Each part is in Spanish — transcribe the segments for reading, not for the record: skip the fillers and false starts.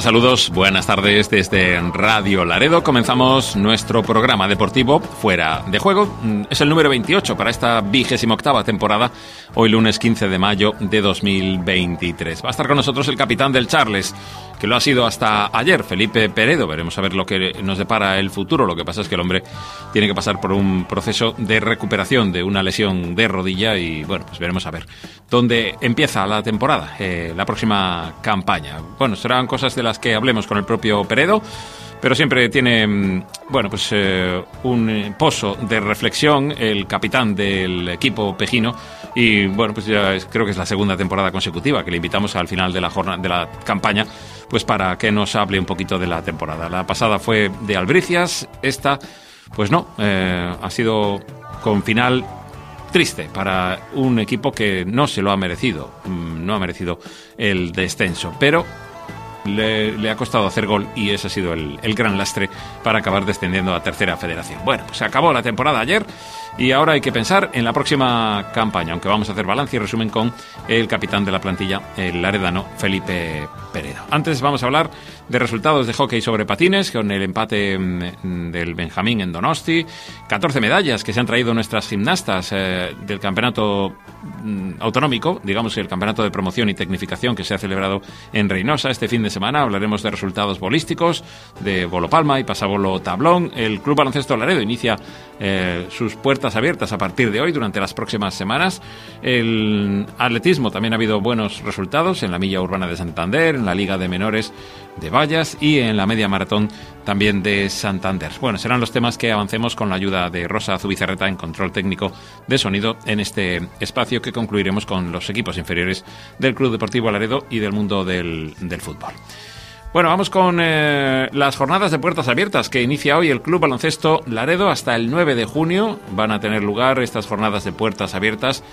tal? Saludos, buenas tardes desde Radio Laredo. Comenzamos nuestro programa deportivo Fuera de Juego. Es el número 28 para esta 28ª temporada, hoy lunes 15 de mayo de 2023. Va a estar con nosotros el capitán del Charles, que lo ha sido hasta ayer, Felipe Peredo. Veremos a ver lo que nos depara el futuro. Lo que pasa es que el hombre tiene que pasar por un proceso de recuperación de una lesión de rodilla y, bueno, pues veremos a ver dónde empieza la temporada, la próxima campaña. Bueno, serán cosas de las que hablemos con el propio Peredo, pero siempre tiene, bueno, pues un pozo de reflexión el capitán del equipo pejino. Y bueno, pues ya creo que es la segunda temporada consecutiva que le invitamos al final de la jornada de la campaña, pues para que nos hable un poquito de la temporada. La pasada fue de Albricias, esta, pues no, ha sido con final triste para un equipo que no se lo ha merecido, no ha merecido el descenso, pero le ha costado hacer gol y ese ha sido el gran lastre para acabar descendiendo a Tercera Federación. Bueno, pues se acabó la temporada ayer y ahora hay que pensar en la próxima campaña, aunque vamos a hacer balance y resumen con el capitán de la plantilla, el laredano Felipe Peredo. Antes vamos a hablar de resultados de hockey sobre patines, con el empate del Benjamín en Donosti, 14 medallas que se han traído nuestras gimnastas del campeonato autonómico, digamos el campeonato de promoción y tecnificación que se ha celebrado en Reynosa este fin de semana. Hablaremos de resultados bolísticos, de bolo palma y pasabolo tablón. El Club Baloncesto Laredo inicia sus puertas abiertas a partir de hoy durante las próximas semanas. El atletismo también ha habido buenos resultados en la milla urbana de Santander, en la Liga de Menores de Vallas y en la media maratón también de Santander. Bueno, serán los temas que avancemos con la ayuda de Rosa Zubizarreta en control técnico de sonido en este espacio que concluiremos con los equipos inferiores del Club Deportivo Laredo y del mundo del fútbol. Bueno, vamos con las jornadas de puertas abiertas que inicia hoy el Club Baloncesto Laredo hasta el 9 de junio. Van a tener lugar estas jornadas de puertas abiertas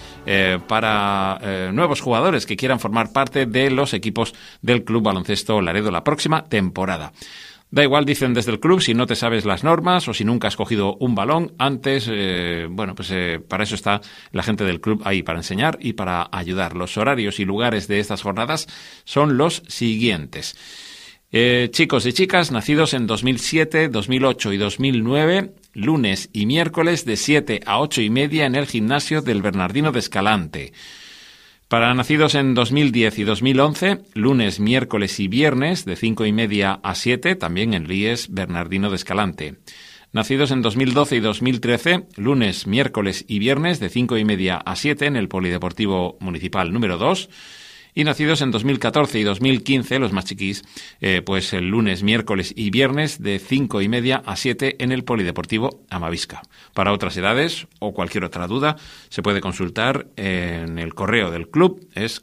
para nuevos jugadores que quieran formar parte de los equipos del Club Baloncesto Laredo la próxima temporada. Da igual, dicen desde el club, si no te sabes las normas o si nunca has cogido un balón antes, bueno, pues para eso está la gente del club ahí, para enseñar y para ayudar. Los horarios y lugares de estas jornadas son los siguientes. Chicos y chicas nacidos en 2007, 2008 y 2009, lunes y miércoles de 7 a 8 y media en el gimnasio del Bernardino de Escalante. Para nacidos en 2010 y 2011, lunes, miércoles y viernes de 5 y media a 7, también en LIES Bernardino de Escalante. Nacidos en 2012 y 2013, lunes, miércoles y viernes de 5 y media a 7 en el Polideportivo Municipal número 2. Y nacidos en 2014 y 2015, los más chiquis, pues el lunes, miércoles y viernes de 5 y media a 7 en el Polideportivo Amavisca. Para otras edades o cualquier otra duda, se puede consultar en el correo del club, es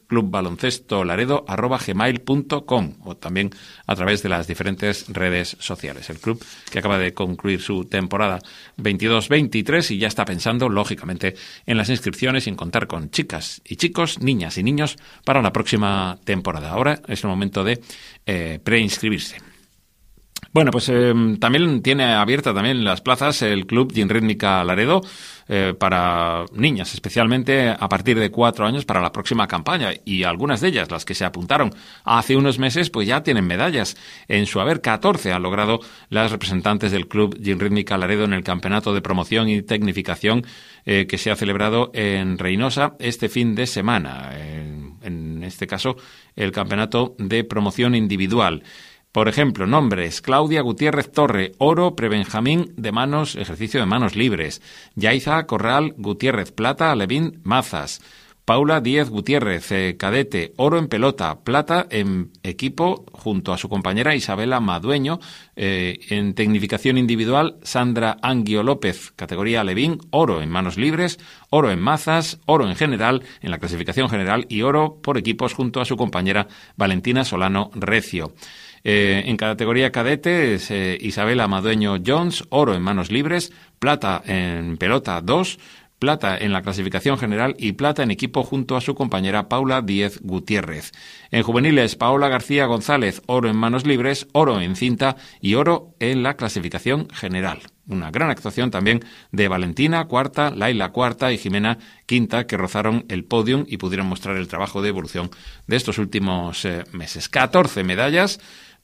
clubbaloncestolaredo@gmail.com o también a través de las diferentes redes sociales. El club que acaba de concluir su temporada 22-23 y ya está pensando, lógicamente, en las inscripciones y en contar con chicas y chicos, niñas y niños para la próxima temporada. Ahora es el momento de preinscribirse. Bueno, pues también tiene abierta también las plazas el Club Ginrítmica Laredo para niñas, especialmente a partir de 4 años para la próxima campaña. Y algunas de ellas, las que se apuntaron hace unos meses, pues ya tienen medallas. En su haber, 14 han logrado las representantes del Club Ginrítmica Laredo en el Campeonato de Promoción y Tecnificación que se ha celebrado en Reynosa este fin de semana. En este caso, el Campeonato de Promoción Individual. Por ejemplo, nombres: Claudia Gutiérrez Torre, oro, prebenjamín de manos, ejercicio de manos libres. Yaiza Corral Gutiérrez, plata, alevín, mazas. Paula Díez Gutiérrez, cadete, oro en pelota, plata en equipo, junto a su compañera Isabela Madueño. En tecnificación individual, Sandra Anguio López, categoría alevín, oro en manos libres, oro en mazas, oro en general, en la clasificación general, y oro por equipos junto a su compañera Valentina Solano Recio. En categoría cadete es Isabela Madueño Jones, oro en manos libres, plata en pelota 2, plata en la clasificación general y plata en equipo junto a su compañera Paula Díez Gutiérrez. En juveniles, Paola García González, oro en manos libres, oro en cinta y oro en la clasificación general. Una gran actuación también de Valentina, cuarta, Laila, cuarta y Jimena, quinta, que rozaron el podium y pudieron mostrar el trabajo de evolución de estos últimos meses. 14 medallas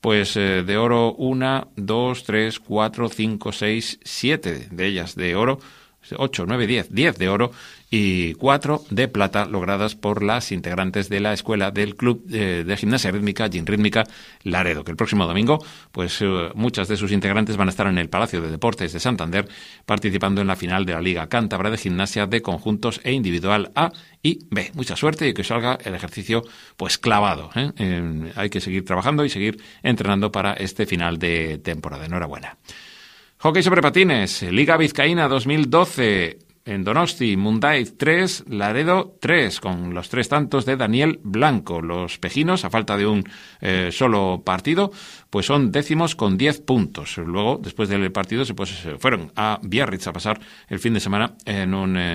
pues de oro 1, 2, 3, 4, 5, 6, 7 de ellas de oro, 8, 9, 10 de oro y 4 de plata logradas por las integrantes de la escuela del Club de Gimnasia Rítmica, Gimrítmica Laredo, que el próximo domingo pues muchas de sus integrantes van a estar en el Palacio de Deportes de Santander participando en la final de la Liga Cántabra de Gimnasia de conjuntos e individual A y B. Mucha suerte y que salga el ejercicio pues clavado, ¿eh? Hay que seguir trabajando y seguir entrenando para este final de temporada. Enhorabuena. Hockey sobre patines, Liga Vizcaína 2012, en Donosti, Mundaiz 3, Laredo 3, con los 3 tantos de Daniel Blanco. Los pejinos, a falta de un solo partido, pues son décimos con 10 puntos. Luego, después del partido, se fueron a Biarritz a pasar el fin de semana en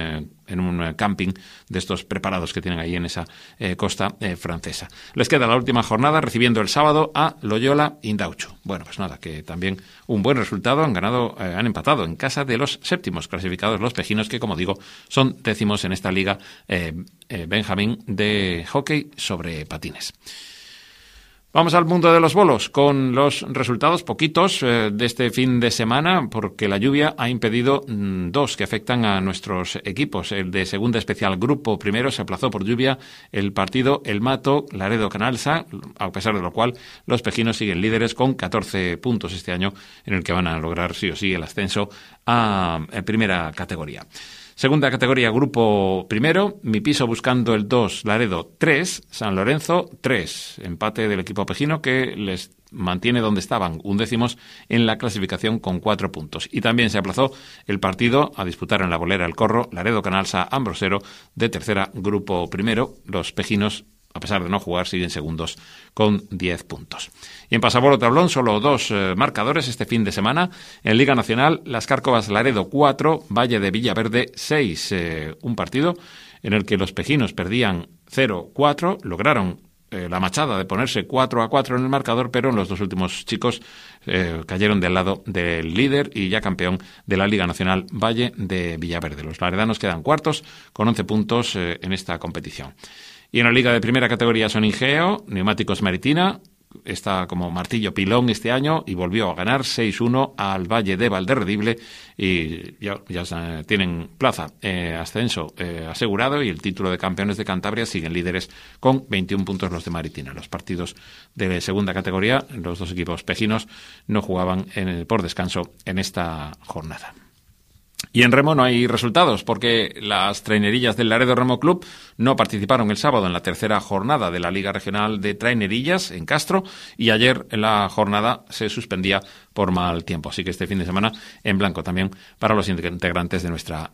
un camping de estos preparados que tienen ahí en esa costa francesa. Les queda la última jornada recibiendo el sábado a Loyola Indauchu. Bueno, pues nada, que también un buen resultado, han empatado en casa de los séptimos clasificados, los pejinos, que como digo, son décimos en esta liga Benjamín de hockey sobre patines. Vamos al mundo de los bolos, con los resultados poquitos de este fin de semana, porque la lluvia ha impedido 2 que afectan a nuestros equipos. El de segunda especial grupo primero se aplazó por lluvia el partido El Mato Laredo Canalsa, a pesar de lo cual los pejinos siguen líderes con 14 puntos este año, en el que van a lograr sí o sí el ascenso a primera categoría. Segunda categoría, grupo primero, Mi Piso buscando el 2, Laredo 3, San Lorenzo 3. Empate del equipo pejino que les mantiene donde estaban, 11º en la clasificación con 4 puntos. Y también se aplazó el partido a disputar en la bolera El Corro, Laredo Canalsa Ambrosero, de tercera grupo primero. Los pejinos, a pesar de no jugar, siguen segundos con 10 puntos. Y en pasabolo tablón, solo 2 marcadores este fin de semana. En Liga Nacional, Las Cárcovas Laredo 4, Valle de Villaverde 6. Un partido en el que los pejinos perdían 0-4, lograron la machada de ponerse 4-4 en el marcador, pero en los 2 últimos chicos cayeron del lado del líder y ya campeón de la Liga Nacional, Valle de Villaverde. Los laredanos quedan cuartos con 11 puntos en esta competición. Y en la Liga de Primera Categoría Soningeo, Neumáticos Maritina está como martillo pilón este año y volvió a ganar 6-1 al Valle de Valderredible y ya tienen plaza, ascenso asegurado, y el título de campeones de Cantabria. Siguen líderes con 21 puntos los de Maritina. Los partidos de segunda categoría, los 2 equipos pejinos no jugaban por descanso en esta jornada. Y en remo no hay resultados porque las trainerillas del Laredo Remo Club no participaron el sábado en la tercera jornada de la Liga Regional de Trainerillas en Castro, y ayer la jornada se suspendía por mal tiempo. Así que este fin de semana en blanco también para los integrantes de nuestra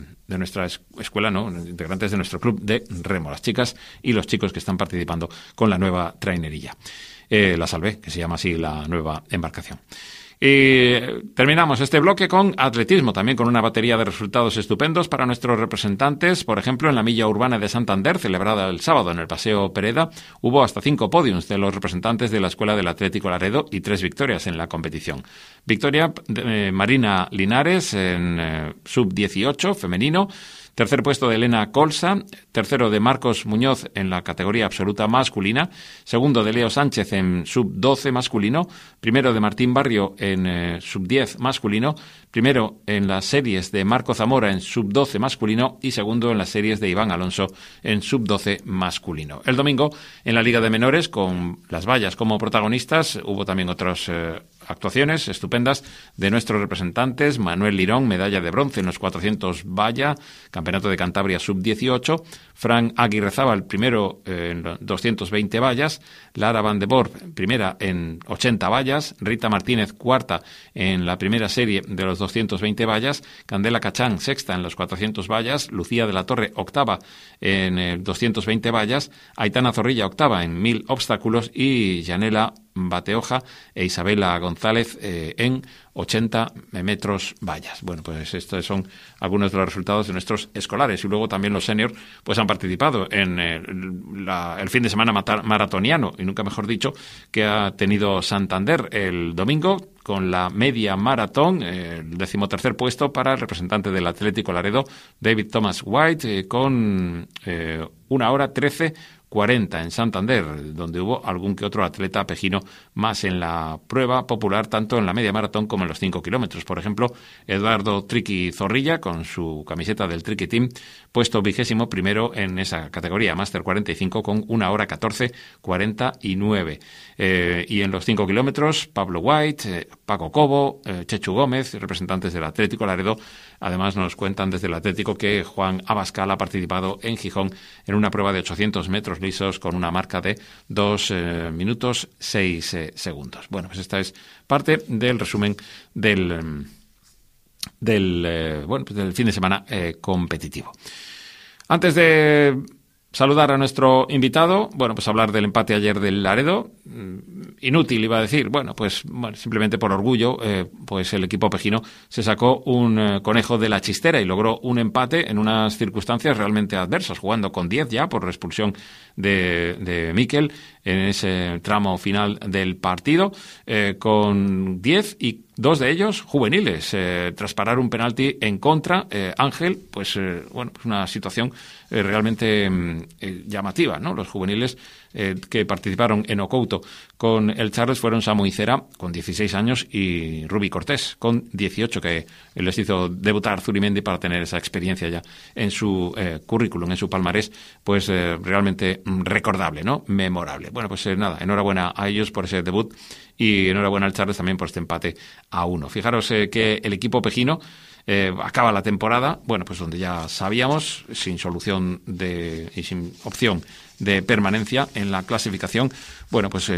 escuela, integrantes de nuestro club de remo, las chicas y los chicos que están participando con la nueva trainerilla. La Salvé, que se llama así la nueva embarcación. Y terminamos este bloque con atletismo, también con una batería de resultados estupendos para nuestros representantes. Por ejemplo, en la milla urbana de Santander, celebrada el sábado en el Paseo Pereda, hubo hasta 5 podiums de los representantes de la Escuela del Atlético Laredo y 3 victorias en la competición. Victoria de Marina Linares en sub-18 femenino. Tercer puesto de Elena Colsa, tercero de Marcos Muñoz en la categoría absoluta masculina, segundo de Leo Sánchez en sub-12 masculino, primero de Martín Barrio en sub-10 masculino, primero en las series de Marco Zamora en sub-12 masculino y segundo en las series de Iván Alonso en sub-12 masculino. El domingo, en la Liga de Menores, con las vallas como protagonistas, hubo también otras actuaciones estupendas de nuestros representantes. Manuel Lirón, medalla de bronce en los 400 valla, Campeonato de Cantabria sub-18. Fran Aguirrezábal, primero en 220 vallas. Lara Van de Borp, primera en 80 vallas. Rita Martínez, cuarta en la primera serie de los 220 vallas. Candela Cachán, sexta en los 400 vallas. Lucía de la Torre, octava en 220 vallas. Aitana Zorrilla, octava en 1000 obstáculos. Y Yanela Bateoja e Isabela González en 80 metros vallas. Bueno, pues estos son algunos de los resultados de nuestros escolares. Y luego también los seniors pues han participado en el fin de semana maratoniano, y nunca mejor dicho, que ha tenido Santander el domingo, con la media maratón, el 13º puesto para el representante del Atlético Laredo, David Thomas White, con 1 hora 13 40 en Santander, donde hubo algún que otro atleta pejino más en la prueba popular, tanto en la media maratón como en los 5 kilómetros. Por ejemplo, Eduardo Triqui Zorrilla, con su camiseta del Triqui Team, puesto 21º en esa categoría, Máster 45, con 1 hora 14:49. Y en los 5 kilómetros, Pablo White, Paco Cobo, Chechu Gómez, representantes del Atlético Laredo. Además, nos cuentan desde el Atlético que Juan Abascal ha participado en Gijón en una prueba de 800 metros lisos con una marca de 2 minutos 6 segundos. Bueno, pues esta es parte del resumen del fin de semana competitivo. Antes de saludar a nuestro invitado, bueno, pues hablar del empate ayer del Laredo. Inútil, iba a decir. Bueno, simplemente por orgullo, pues el equipo pejino se sacó un conejo de la chistera y logró un empate en unas circunstancias realmente adversas, jugando con 10 ya por expulsión de Miquel en ese tramo final del partido, con 10 y 2 de ellos juveniles, tras parar un penalti en contra. Ángel, pues una situación realmente llamativa, ¿no? Los juveniles que participaron en Ocouto con el Charles fueron Samu Icera, con 16 años, y Rubi Cortés, con 18, que les hizo debutar Zurimendi para tener esa experiencia ya en su currículum, en su palmarés, pues realmente recordable, ¿no? Memorable. Bueno, pues nada, enhorabuena a ellos por ese debut y enhorabuena al Charles también por este empate a 1. Fijaros que el equipo pejino acaba la temporada, bueno, pues donde ya sabíamos, sin solución y sin opción de permanencia en la clasificación. Bueno, pues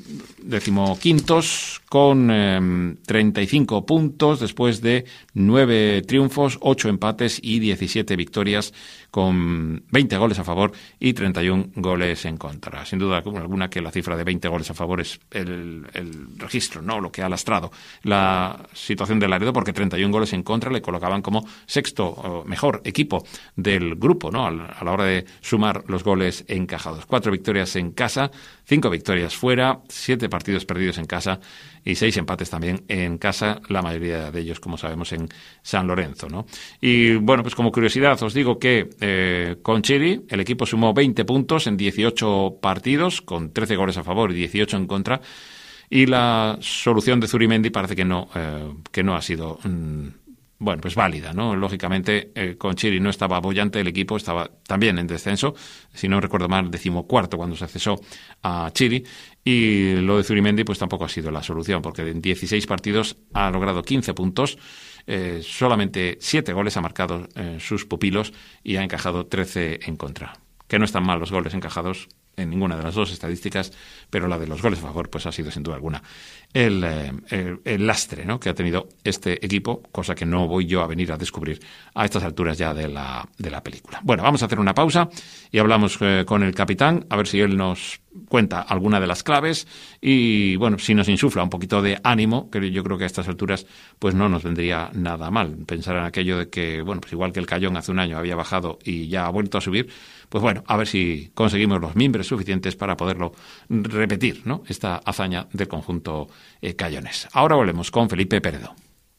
15º con 35 puntos después de 9 triunfos, 8 empates y 17 victorias, con 20 goles a favor y 31 goles en contra. Sin duda alguna que la cifra de 20 goles a favor es el registro, ¿no? Lo que ha lastrado la situación del Laredo, porque 31 goles en contra le colocaban como sexto mejor equipo del grupo, ¿no? A la hora de sumar los goles encajados. 4 victorias en casa, 5 victorias fuera, 7 partidos perdidos en casa y 6 empates también en casa, la mayoría de ellos, como sabemos, en San Lorenzo, ¿no? Y bueno, pues como curiosidad os digo que con Chiri el equipo sumó 20 puntos en 18 partidos, con 13 goles a favor y 18 en contra, y la solución de Zurimendi parece que no ha sido pues válida, ¿no? Lógicamente, con Chiri no estaba boyante, el equipo estaba también en descenso, si no recuerdo mal, 14º cuando se cesó a Chiri, y lo de Zurimendi pues tampoco ha sido la solución, porque en 16 partidos ha logrado 15 puntos, solamente 7 goles ha marcado sus pupilos y ha encajado 13 en contra. Que no están mal los goles encajados en ninguna de las dos estadísticas, pero la de los goles a favor pues ha sido sin duda alguna el lastre, ¿no?, que ha tenido este equipo, cosa que no voy yo a venir a descubrir a estas alturas ya de la película. Bueno, vamos a hacer una pausa y hablamos con el capitán, a ver si él nos cuenta alguna de las claves y, bueno, si nos insufla un poquito de ánimo, que yo creo que a estas alturas pues no nos vendría nada mal. Pensar en aquello de que, bueno, pues igual que el Cayón hace un año había bajado y ya ha vuelto a subir, pues bueno, a ver si conseguimos los mimbres suficientes para poderlo repetir, ¿no?, esta hazaña del conjunto cayonés. Ahora volvemos con Felipe Peredo.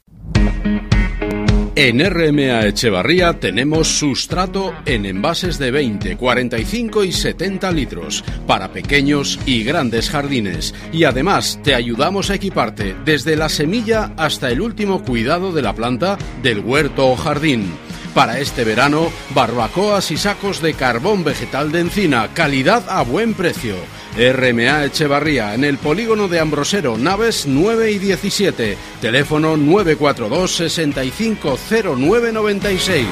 En RMA Echevarría tenemos sustrato en envases de 20, 45 y 70 litros para pequeños y grandes jardines. Y además te ayudamos a equiparte desde la semilla hasta el último cuidado de la planta del huerto o jardín. Para este verano, barbacoas y sacos de carbón vegetal de encina, calidad a buen precio. RMA Echevarría, en el polígono de Ambrosero, naves 9 y 17, teléfono 942 65 0996.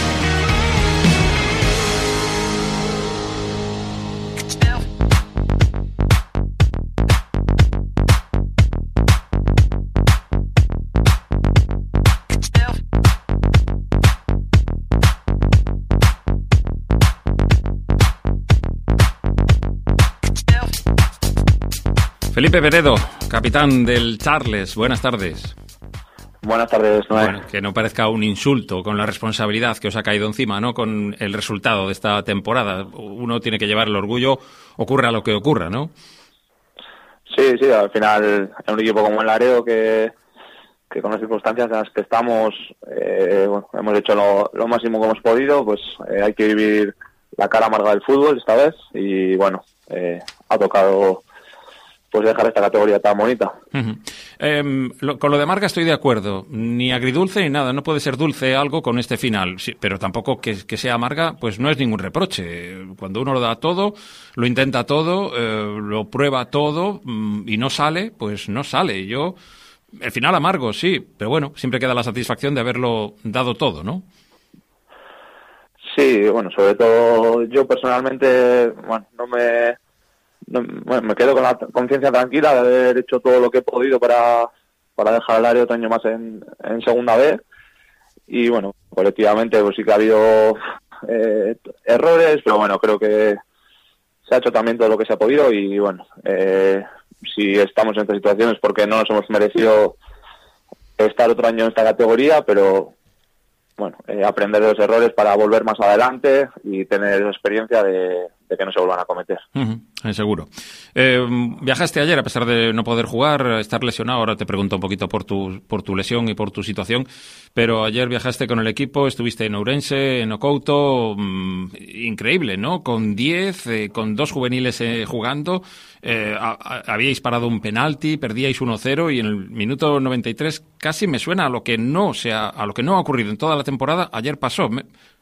Felipe Peredo, capitán del Charles, buenas tardes. Buenas tardes, Noé. Bueno, que no parezca un insulto con la responsabilidad que os ha caído encima, ¿no?, con el resultado de esta temporada. Uno tiene que llevar el orgullo, ocurra lo que ocurra, ¿no? Sí, al final, en un equipo como el Laredo, que con las circunstancias en las que estamos, hemos hecho lo máximo que hemos podido, pues hay que vivir la cara amarga del fútbol esta vez y bueno, ha tocado pues dejar esta categoría tan bonita. Con lo de amarga estoy de acuerdo, ni agridulce ni nada, no puede ser dulce algo con este final, sí, pero tampoco que sea amarga, pues no es ningún reproche. Cuando uno lo da todo, lo intenta todo, lo prueba todo y no sale, pues no sale. El final amargo, sí, pero bueno, siempre queda la satisfacción de haberlo dado todo, ¿no? Sí, bueno, sobre todo yo personalmente, bueno, me quedo con la conciencia tranquila de haber hecho todo lo que he podido para dejar el área otro año más en segunda B. Y bueno, colectivamente pues sí que ha habido errores, pero bueno, creo que se ha hecho también todo lo que se ha podido y bueno, si estamos en estas situaciones porque no nos hemos merecido estar otro año en esta categoría, pero bueno, aprender de los errores para volver más adelante y tener experiencia de que no se vuelvan a cometer. Seguro. Viajaste ayer a pesar de no poder jugar, estar lesionado. Ahora te pregunto un poquito por tu lesión y por tu situación, pero ayer viajaste con el equipo, estuviste en Ourense, en Ocouto, increíble, ¿no? Con 10, con 2 juveniles jugando, habíais parado un penalti, perdíais 1-0 y en el minuto 93 casi me suena a lo que no ha ocurrido en toda la temporada, ayer pasó.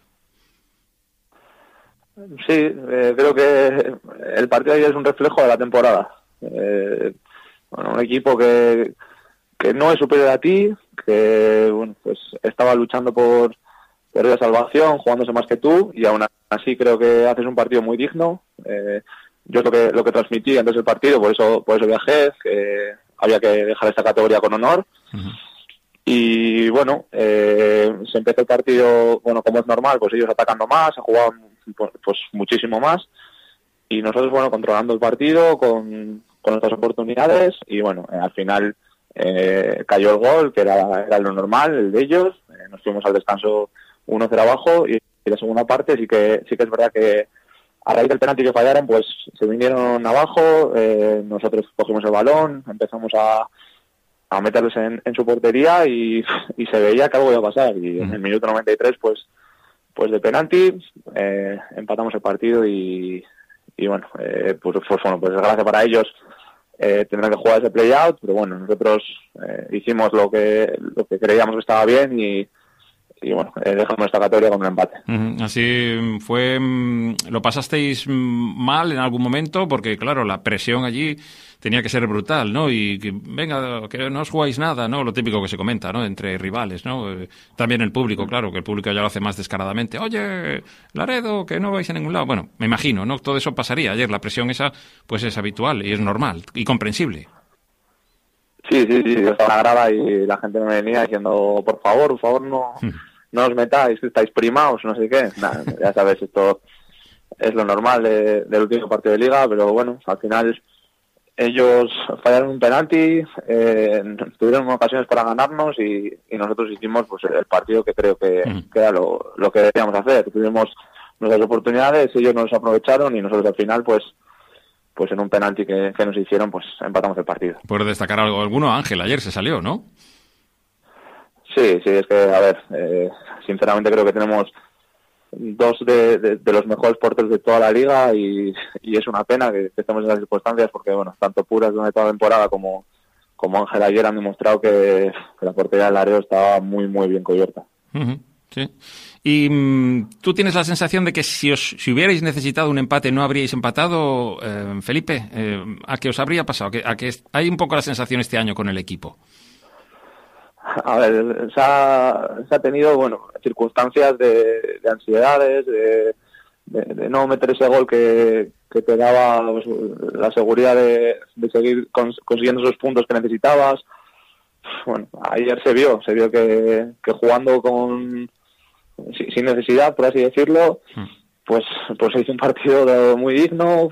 Sí, creo que el partido de ayer es un reflejo de la temporada. Bueno, un equipo que no es superior a ti, que bueno, pues estaba luchando por la salvación, jugándose más que tú, y aún así creo que haces un partido muy digno. Yo es lo que transmití antes del partido, por eso viajé, que había que dejar esta categoría con honor. Y bueno, se empezó el partido, bueno, como es normal, pues ellos atacando más, se jugaban pues muchísimo más y nosotros, bueno, controlando el partido con nuestras oportunidades y bueno, al final cayó el gol, que era lo normal, el de ellos. Nos fuimos al descanso 1-0 abajo y la segunda parte sí que es verdad que a raíz del penalti que fallaron, pues se vinieron abajo, nosotros cogimos el balón, empezamos a meterles en su portería y se veía que algo iba a pasar y en el minuto 93 pues de penalti empatamos el partido y bueno, pues desgracia para ellos, tendrán que jugar ese play-out, pero bueno, nosotros hicimos lo que creíamos que estaba bien y bueno, dejamos esta categoría con un empate. Así fue. ¿Lo pasasteis mal en algún momento? Porque claro, la presión allí tenía que ser brutal, ¿no? Y que, venga, que no os jugáis nada, ¿no? Lo típico que se comenta, ¿no? Entre rivales, ¿no? También el público, claro, que el público ya lo hace más descaradamente. Oye, Laredo, que no vais a ningún lado. Bueno, me imagino, ¿no? Todo eso pasaría ayer. La presión esa, pues es habitual y es normal y comprensible. Sí, yo estaba en la grada y la gente me venía diciendo, por favor, no os metáis, estáis primaos, no sé qué. Nah, ya sabes, esto es lo normal del último partido de liga, pero bueno, al final ellos fallaron un penalti, tuvieron ocasiones para ganarnos y nosotros hicimos pues el partido que creo que era lo que debíamos hacer. Tuvimos nuestras oportunidades, ellos nos aprovecharon y nosotros al final pues en un penalti que nos hicieron pues empatamos el partido. Por destacar algo alguno, Ángel ayer se salió, ¿no? Sí, es que, a ver, sinceramente creo que tenemos 2 de los mejores porteros de toda la liga y es una pena que estemos en esas circunstancias porque, bueno, tanto Puras durante toda la temporada como Ángel ayer han demostrado que la portería del Laredo estaba muy, muy bien cubierta. Sí. ¿Y tú tienes la sensación de que si hubierais necesitado un empate no habríais empatado, Felipe? ¿A qué os habría pasado? ¿A que hay un poco la sensación este año con el equipo? A ver, se ha tenido, bueno, circunstancias de ansiedades, de no meter ese gol que te daba pues, la seguridad de seguir consiguiendo esos puntos que necesitabas. Bueno, ayer se vio que jugando sin necesidad, por así decirlo, pues se hizo un partido muy digno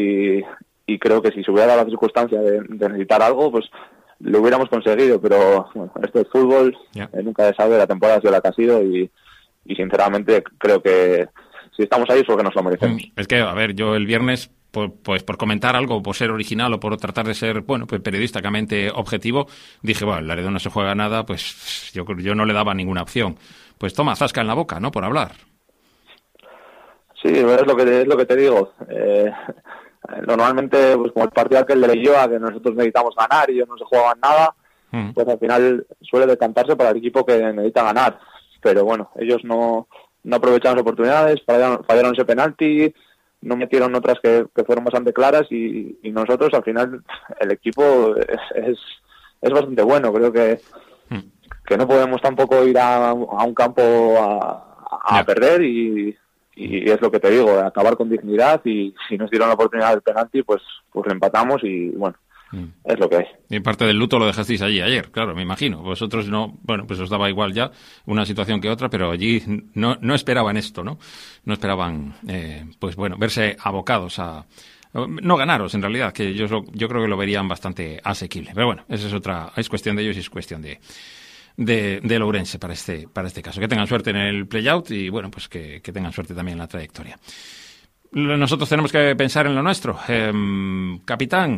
y creo que si se hubiera dado la circunstancia de necesitar algo, pues lo hubiéramos conseguido, pero bueno, esto es fútbol, nunca se sabe, la temporada ha sido la que ha sido y sinceramente creo que si estamos ahí es porque nos lo merecemos. Es que, a ver, yo el viernes, pues por comentar algo, por ser original o por tratar de ser, bueno, pues periodísticamente objetivo, dije, bueno, el Laredo no se juega nada, pues yo no le daba ninguna opción. Pues toma, zasca en la boca, ¿no?, por hablar. Sí, es lo que te digo. Normalmente, pues como el partido aquel de Leioa, que nosotros necesitamos ganar y ellos no se jugaban nada, pues al final suele decantarse para el equipo que necesita ganar. Pero bueno, ellos no aprovecharon las oportunidades, fallaron ese penalti, no metieron otras que fueron bastante claras y nosotros al final el equipo es bastante bueno. Creo que no podemos tampoco ir a un campo a perder y es lo que te digo, acabar con dignidad, y si nos dieron la oportunidad del penalti, pues le empatamos y bueno, es lo que hay. Y parte del luto lo dejasteis allí ayer, claro, me imagino. Vosotros no, bueno, pues os daba igual ya una situación que otra, pero allí no esperaban esto, ¿no? No esperaban, pues bueno, verse abocados a... No ganaros, en realidad, que yo creo que lo verían bastante asequible. Pero bueno, esa es cuestión de ellos y es cuestión de Ourense para este caso. Que tengan suerte en el play-out y, bueno, pues que tengan suerte también en la trayectoria. Nosotros tenemos que pensar en lo nuestro. Capitán,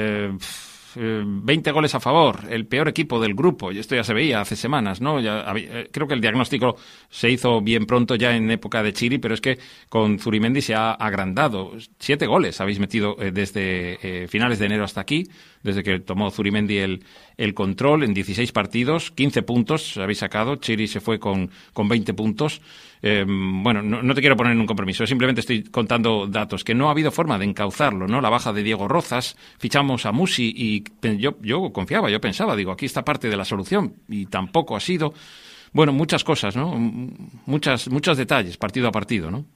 20 goles a favor, el peor equipo del grupo, y esto ya se veía hace semanas, ¿no? Creo que el diagnóstico se hizo bien pronto ya en época de Chiri, pero es que con Zurimendi se ha agrandado. 7 goles habéis metido desde finales de enero hasta aquí, desde que tomó Zurimendi el control en 16 partidos, 15 puntos habéis sacado. Chiri se fue con 20 puntos. Bueno, no te quiero poner en un compromiso, simplemente estoy contando datos, que no ha habido forma de encauzarlo, ¿no? La baja de Diego Rozas, fichamos a Musi y yo confiaba, yo pensaba, digo, aquí está parte de la solución y tampoco ha sido. Bueno, muchas cosas, ¿no? Muchos detalles, partido a partido, ¿no?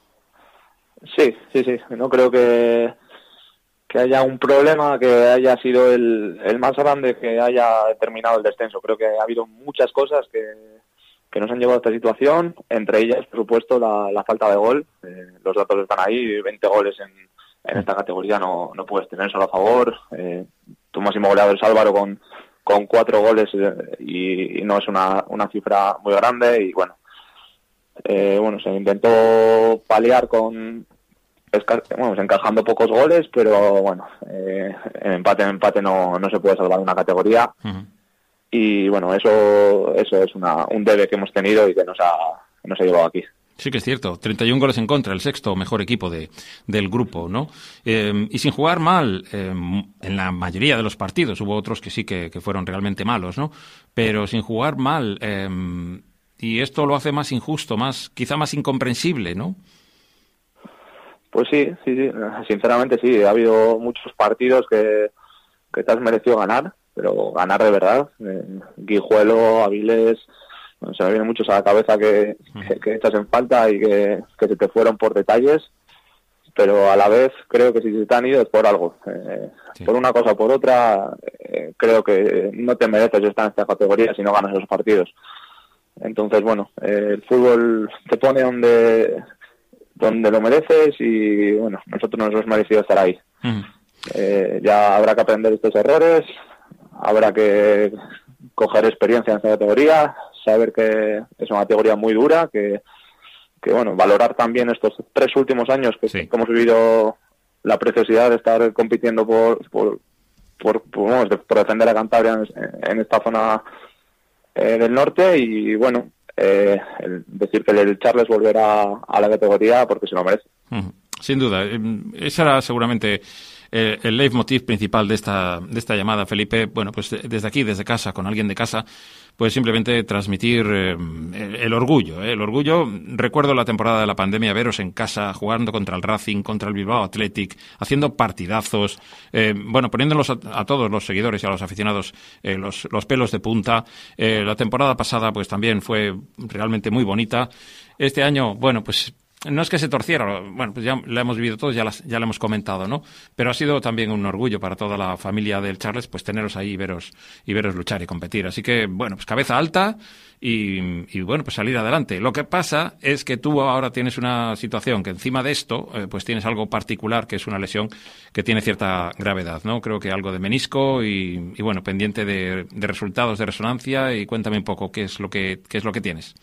Sí. No creo que haya un problema que haya sido el más grande que haya determinado el descenso. Creo que ha habido muchas cosas que nos han llevado a esta situación, entre ellas, por supuesto, la falta de gol. Los datos están ahí, 20 goles en esta categoría no puedes tener solo a favor. Tu máximo goleador es Álvaro con 4 goles y no es una cifra muy grande. Y bueno, se intentó paliar encajando pocos goles, pero bueno, en empate no se puede salvar una categoría. Uh-huh. Y bueno, eso es un debe que hemos tenido y que nos ha llevado aquí. Sí que es cierto, 31 goles en contra, el sexto mejor equipo del grupo, ¿no? Y sin jugar mal en la mayoría de los partidos, hubo otros que sí que fueron realmente malos, ¿no? Pero sin jugar mal, y esto lo hace más injusto, quizá más incomprensible, ¿no? Pues sí, sinceramente sí, ha habido muchos partidos que te has merecido ganar, pero ganar de verdad. Guijuelo, Avilés, se me vienen muchos a la cabeza que echas en falta y que se te fueron por detalles, pero a la vez creo que si se te han ido es por algo. Sí. Por una cosa o por otra, creo que no te mereces estar en esta categoría si no ganas esos partidos. Entonces, bueno, el fútbol te pone donde lo mereces y, bueno, nosotros nos hemos merecido estar ahí. Ya habrá que aprender estos errores, habrá que coger experiencia en esta categoría, saber que es una categoría muy dura, que bueno, valorar también estos 3 últimos años que hemos vivido la preciosidad de estar compitiendo por defender a Cantabria en esta zona del norte y bueno, decir que el Charles volverá a la categoría porque se lo merece. Sin duda, ese era seguramente el leitmotiv principal de esta llamada, Felipe. Bueno, pues desde aquí, desde casa, con alguien de casa, pues simplemente transmitir el orgullo. El orgullo, recuerdo la temporada de la pandemia, veros en casa, jugando contra el Racing, contra el Bilbao Athletic, haciendo partidazos, poniéndolos a todos los seguidores y a los aficionados los pelos de punta. La temporada pasada pues también fue realmente muy bonita. Este año, bueno, pues no es que se torciera, bueno, pues ya la hemos vivido todos, ya la hemos comentado, ¿no? Pero ha sido también un orgullo para toda la familia del Charles, pues teneros ahí y veros luchar y competir. Así que, bueno, pues cabeza alta y bueno, pues salir adelante. Lo que pasa es que tú ahora tienes una situación que encima de esto, pues tienes algo particular, que es una lesión que tiene cierta gravedad, ¿no? Creo que algo de menisco y bueno, pendiente de resultados de resonancia. Y cuéntame un poco qué es lo que tienes.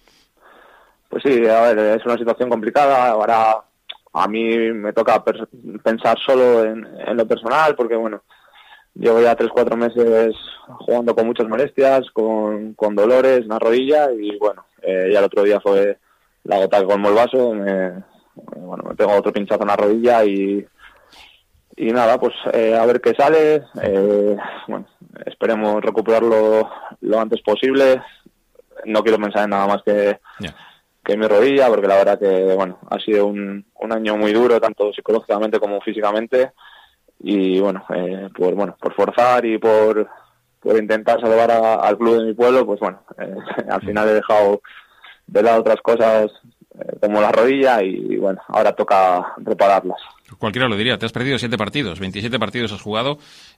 Pues sí, a ver, es una situación complicada. Ahora a mí me toca pensar solo en lo personal porque, bueno, llevo ya 3-4 meses jugando con muchas molestias, con dolores en la rodilla y, bueno, ya el otro día fue la gota que colmó el vaso. bueno, me tengo otro pinchazo en la rodilla y nada, pues a ver qué sale. Bueno, esperemos recuperarlo lo antes posible. No quiero pensar en nada más que mi rodilla, porque la verdad que bueno, ha sido un año muy duro, tanto psicológicamente como físicamente. Y bueno, por forzar y por intentar salvar al club de mi pueblo, pues bueno, al final he dejado de lado otras cosas como la rodilla y bueno, ahora toca repararlas. Cualquiera lo diría, te has perdido 7 partidos, 27 partidos has jugado,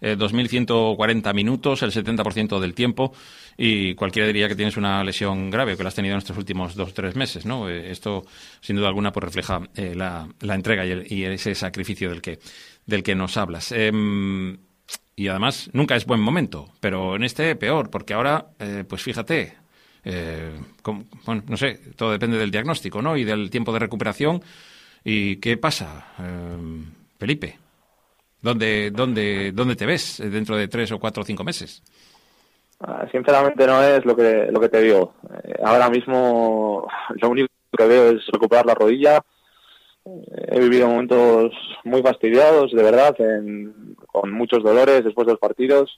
2.140 minutos, el 70% del tiempo, y cualquiera diría que tienes una lesión grave, que la has tenido en estos últimos 2 o 3 meses, ¿no? Esto, sin duda alguna, pues refleja la entrega y ese sacrificio del que nos hablas. Y además, nunca es buen momento, pero en este peor, porque ahora, pues fíjate, bueno, no sé, todo depende del diagnóstico, ¿no? Y del tiempo de recuperación. ¿Y qué pasa, Felipe? ¿Dónde te ves dentro de 3 o 4 o 5 meses? Sinceramente no es lo que te digo. Ahora mismo lo único que veo es recuperar la rodilla. He vivido momentos muy fastidiados, de verdad, con muchos dolores después de los partidos.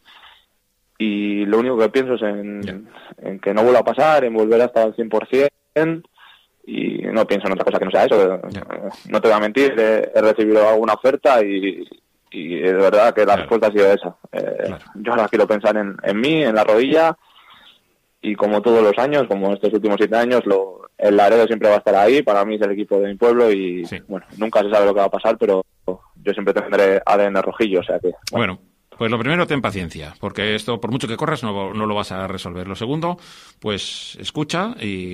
Y lo único que pienso es en que no vuelva a pasar, en volver hasta el 100%. Y no pienso en otra cosa que no sea eso. No te voy a mentir, he recibido alguna oferta y de verdad que la respuesta ha sido esa. Yo ahora quiero pensar en mí, en la rodilla, y como todos los años, como estos últimos 7 años, el Laredo siempre va a estar ahí. Para mí es el equipo de mi pueblo y bueno, nunca se sabe lo que va a pasar, pero yo siempre tendré ADN rojillo, o sea que... Bueno. Pues lo primero, ten paciencia, porque esto, por mucho que corras, no lo vas a resolver. Lo segundo, pues escucha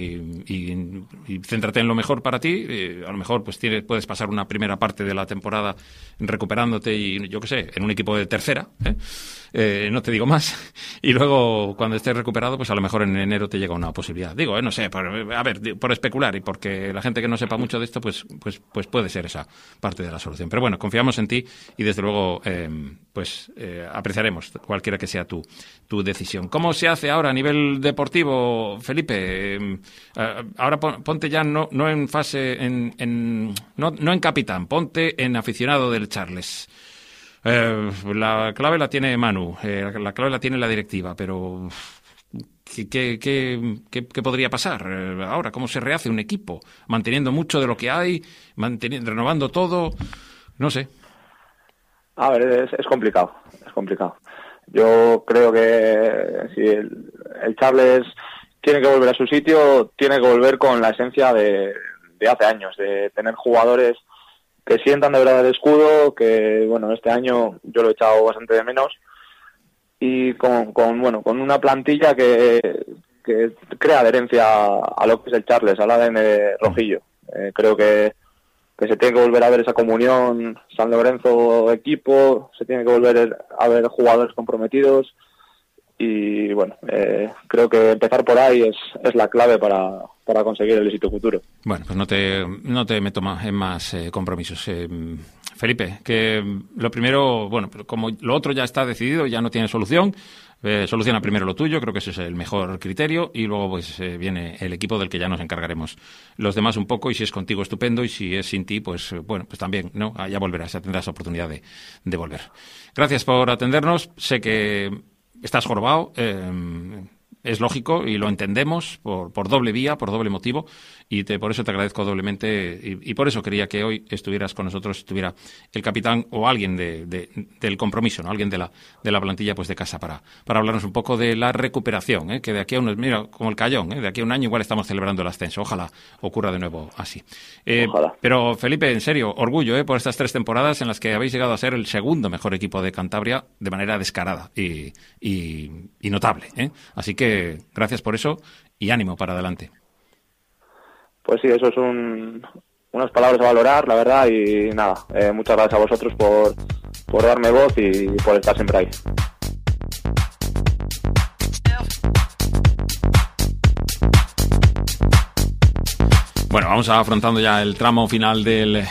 y céntrate en lo mejor para ti. A lo mejor pues puedes pasar una primera parte de la temporada recuperándote y, yo qué sé, en un equipo de tercera, no te digo más. Y luego, cuando estés recuperado, pues a lo mejor en enero te llega una posibilidad. Digo, no sé, por especular y porque la gente que no sepa mucho de esto, pues puede ser esa parte de la solución. Pero bueno, confiamos en ti y desde luego, apreciaremos cualquiera que sea tu decisión. ¿Cómo se hace ahora a nivel deportivo, Felipe? Ahora ponte ya no en fase, no en capitán, ponte en aficionado del Charles. La clave la tiene Manu, la clave la tiene la directiva, pero ¿qué podría pasar ahora? ¿Cómo se rehace un equipo? Manteniendo mucho de lo que hay, renovando todo, no sé. A ver, es complicado, es complicado. Yo creo que si el Charles tiene que volver a su sitio, tiene que volver con la esencia de hace años, de tener jugadores que sientan de verdad el escudo, que bueno, este año yo lo he echado bastante de menos, y con una plantilla que crea adherencia a lo que es el Charles, al ADN rojillo. Creo que se tiene que volver a ver esa comunión San Lorenzo equipo, se tiene que volver a ver jugadores comprometidos y bueno, creo que empezar por ahí es la clave para conseguir el éxito futuro. Bueno, pues no te meto en más compromisos. Felipe, que lo primero, bueno, como lo otro ya está decidido, ya no tiene solución, soluciona primero lo tuyo, creo que ese es el mejor criterio, y luego pues viene el equipo del que ya nos encargaremos los demás un poco, y si es contigo estupendo, y si es sin ti, pues bueno, pues también, ¿no? Ya volverás, ya tendrás oportunidad de volver. Gracias por atendernos, sé que estás jorobado, es lógico y lo entendemos por doble vía, por doble motivo, y por eso te agradezco doblemente y por eso quería que hoy estuvieras con nosotros, estuviera el capitán o alguien del compromiso, ¿no? Alguien de la plantilla pues de casa para hablarnos un poco de la recuperación, que de aquí a unos, mira, como el Cayón, de aquí a un año igual estamos celebrando el ascenso, ojalá ocurra de nuevo así. Ojalá. Pero Felipe, en serio, orgullo por estas 3 temporadas en las que habéis llegado a ser el segundo mejor equipo de Cantabria de manera descarada y notable, así que gracias por eso y ánimo para adelante. Pues sí, eso es unas palabras a valorar, la verdad, y nada, muchas gracias a vosotros por darme voz y por estar siempre ahí. Bueno, vamos afrontando ya el tramo final del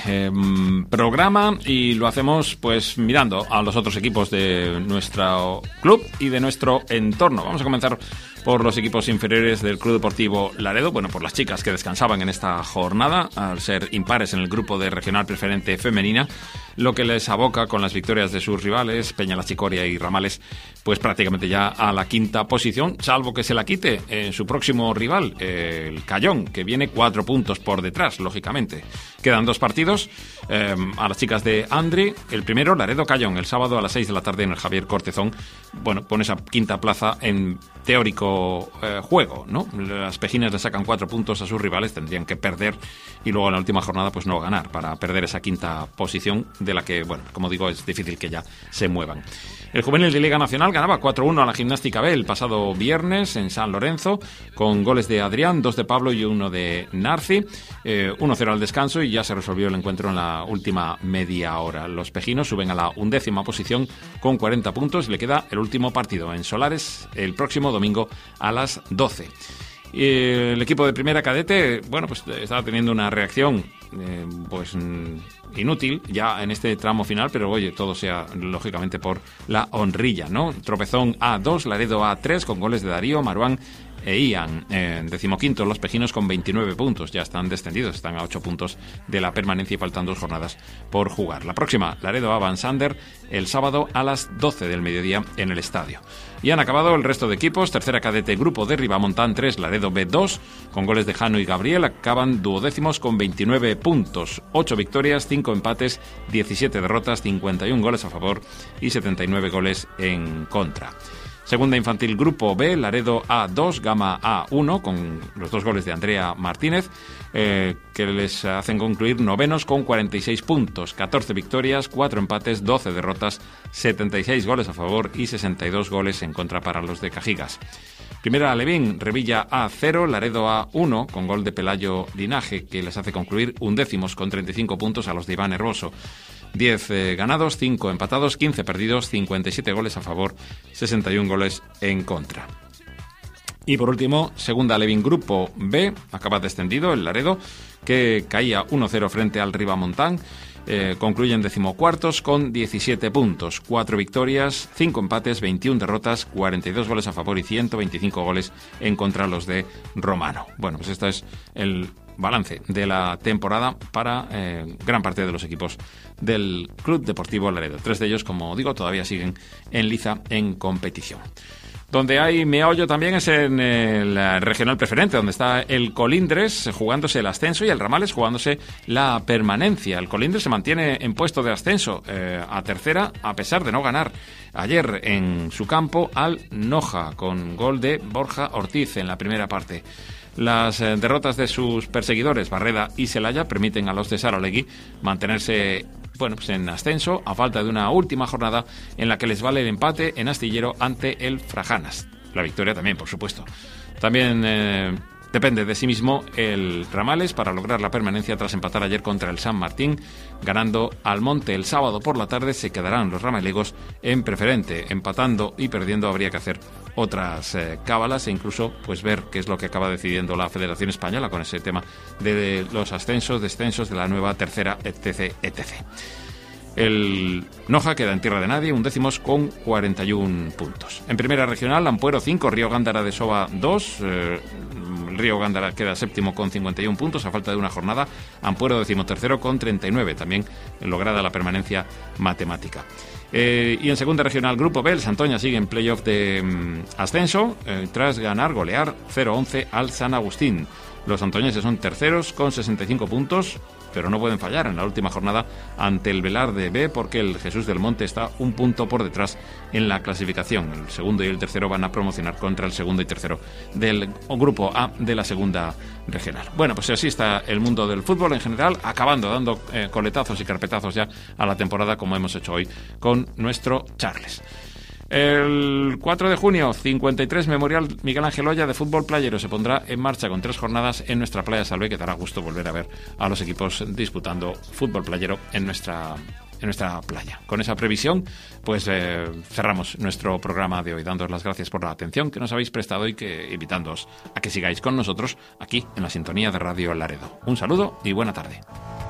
programa y lo hacemos pues mirando a los otros equipos de nuestro club y de nuestro entorno. Vamos a comenzar por los equipos inferiores del Club Deportivo Laredo, bueno, por las chicas que descansaban en esta jornada al ser impares en el grupo de regional preferente femenina, lo que les aboca con las victorias de sus rivales, Peña La Chicoria y Ramales, pues prácticamente ya a la quinta posición, salvo que se la quite su próximo rival, el Cayón, que viene 4 puntos por detrás, lógicamente. Quedan 2 partidos a las chicas de Andri. El primero, Laredo-Cayón, el sábado a las 6 de la tarde en el Javier Cortezón. Bueno, pone esa quinta plaza en teórico juego, ¿no? Las pejines le sacan 4 puntos a sus rivales, tendrían que perder y luego en la última jornada pues no ganar para perder esa quinta posición de la que, bueno, como digo, es difícil que ya se muevan. El juvenil de Liga Nacional ganaba 4-1 a la Gimnástica B el pasado viernes en San Lorenzo, con goles de Adrián, 2 de Pablo y 1 de Narci, 1-0 al descanso y ya se resolvió el encuentro en la última media hora. Los pejinos suben a la 11ª posición con 40 puntos y le queda el último partido en Solares el próximo domingo a las 12. Y el equipo de primera cadete, bueno, pues estaba teniendo una reacción pues inútil ya en este tramo final, pero oye, todo sea lógicamente por la honrilla, ¿no? Tropezón A2, Laredo A3 con goles de Darío, Maruán e Ian. Decimoquinto los pejinos con 29 puntos, ya están descendidos, están a 8 puntos de la permanencia y faltan 2 jornadas por jugar. La próxima, Laredo A Van Sander, el sábado a las 12 del mediodía en el estadio. Y han acabado el resto de equipos. Tercera cadete, grupo de Ribamontán 3, Laredo B2, con goles de Jano y Gabriel, acaban duodécimos con 29 puntos, 8 victorias, 5 empates, 17 derrotas, 51 goles a favor y 79 goles en contra. Segunda infantil, grupo B, Laredo A2, Gama A1, con los 2 goles de Andrea Martínez, que les hacen concluir novenos con 46 puntos, 14 victorias, 4 empates, 12 derrotas, 76 goles a favor y 62 goles en contra para los de Cajigas. Primera Alevín, Revilla A0, Laredo A1, con gol de Pelayo Linaje, que les hace concluir undécimos con 35 puntos a los de Iván Herboso. 10 ganados, 5 empatados, 15 perdidos, 57 goles a favor, 61 goles en contra. Y por último, segunda Alevín Grupo B, acaba descendido el Laredo, que caía 1-0 frente al Ribamontán. Concluyen decimocuartos con 17 puntos, 4 victorias, 5 empates, 21 derrotas, 42 goles a favor y 125 goles en contra los de Romano. Bueno, pues este es el balance de la temporada para gran parte de los equipos del Club Deportivo Laredo. 3 de ellos, como digo, todavía siguen en liza en competición. Donde hay meollo también es en el regional preferente, donde está el Colindres jugándose el ascenso y el Ramales jugándose la permanencia. El Colindres se mantiene en puesto de ascenso a tercera, a pesar de no ganar ayer en su campo al Noja, con gol de Borja Ortiz en la primera parte. Las derrotas de sus perseguidores, Barreda y Celaya, permiten a los de Saralegui mantenerse pues en ascenso, a falta de una última jornada en la que les vale el empate en Astillero ante el Frajanas. La victoria también, por supuesto. También depende de sí mismo el Ramales para lograr la permanencia tras empatar ayer contra el San Martín, ganando al Monte el sábado por la tarde. Se quedarán los ramalegos en preferente. Empatando y perdiendo habría que hacer otras cábalas e incluso pues ver qué es lo que acaba decidiendo la Federación Española con ese tema de los ascensos, descensos de la nueva tercera, etc. El Noja queda en tierra de nadie, undécimos con 41 puntos. En primera regional, Ampuero 5, Río Gándara de Soba 2. Río Gándara queda séptimo con 51 puntos a falta de una jornada. Ampuero decimotercero con 39, también lograda la permanencia matemática. Y en segunda regional, Grupo B, el Santoña sigue en playoff de ascenso tras golear 0-11 al San Agustín. Los santoñeses son terceros con 65 puntos, pero no pueden fallar en la última jornada ante el Velarde B, porque el Jesús del Monte está un punto por detrás en la clasificación. El segundo y el tercero van a promocionar contra el segundo y tercero del Grupo A de la segunda regional. Bueno, pues así está el mundo del fútbol en general, acabando dando coletazos y carpetazos ya a la temporada, como hemos hecho hoy con nuestro Charles. El 4 de junio, 53 Memorial Miguel Ángel Oya de fútbol playero se pondrá en marcha con 3 jornadas en nuestra playa Salve, que dará gusto volver a ver a los equipos disputando fútbol playero en nuestra en nuestra playa. Con esa previsión, pues cerramos nuestro programa de hoy, dándoos las gracias por la atención que nos habéis prestado y invitándoos a que sigáis con nosotros aquí en la sintonía de Radio Laredo. Un saludo y buena tarde.